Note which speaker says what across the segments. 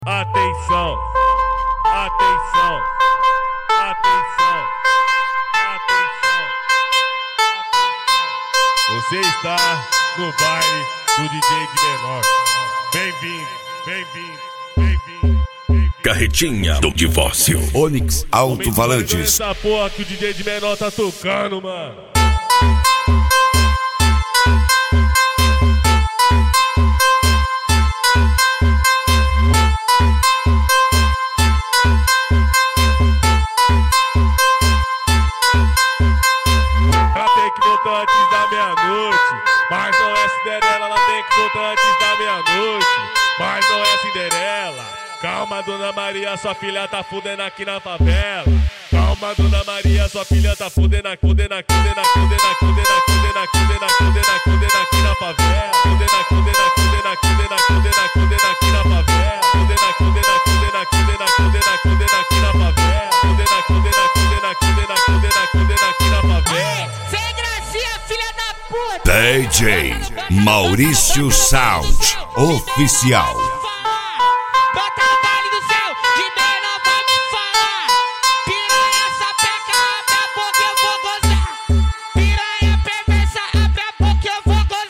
Speaker 1: Atenção, atenção, atenção, atenção. Você está no baile do DJ de menor. Bem-vindo, bem-vindo, bem-vindo, bem-vindo.
Speaker 2: Carretinha do divórcio. Onix Alto-Falantes.
Speaker 1: Essa porra que o DJ de menor tá tocando, mano. Antes da meia-noite, mas não é Cinderela, ela tem que voltar antes da meia-noite, mas não é Cinderela. Calma, Dona Maria, sua filha tá fudendo aqui na favela. Calma, Dona Maria, sua filha tá fudendo aqui na favela. Fudendo aqui na favela.
Speaker 2: DJ Maurício Sound Oficial.
Speaker 3: Bota no baile do céu, de menor vai me falar. Piranha sapeca, abre a boca eu vou gozar. Piranha perversa, abre a boca eu vou gozar.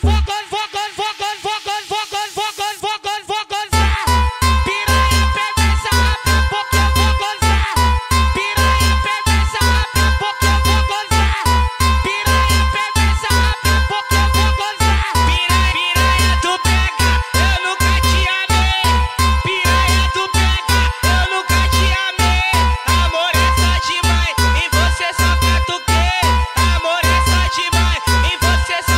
Speaker 3: Piranha perversa, abre a boca eu vou gozar. Piranha perversa, abre a boca eu vou gozar. Piranha perversa, abre a boca eu vou gozar. Piranha tu pega, eu nunca te amei. Piranha tu pega, eu nunca te amei. Amor é só demais, em você só catuquei. Amor é só demais, em você só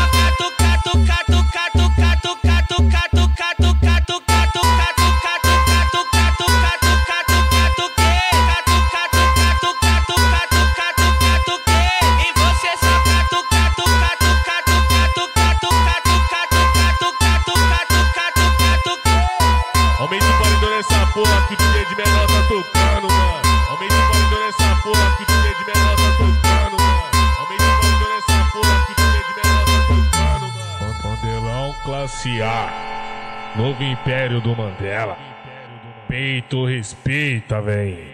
Speaker 1: Aumente o paredão nessa porra que o DJ de menor tá tocando, mano. Aumente o paredão nessa porra que o DJ de menor tá tocando, mano. Aumente o paredão nessa porra que o DJ de menor tá tocando, mano. Mandelão classe A, novo império do Mandela. Peito respeita, véi.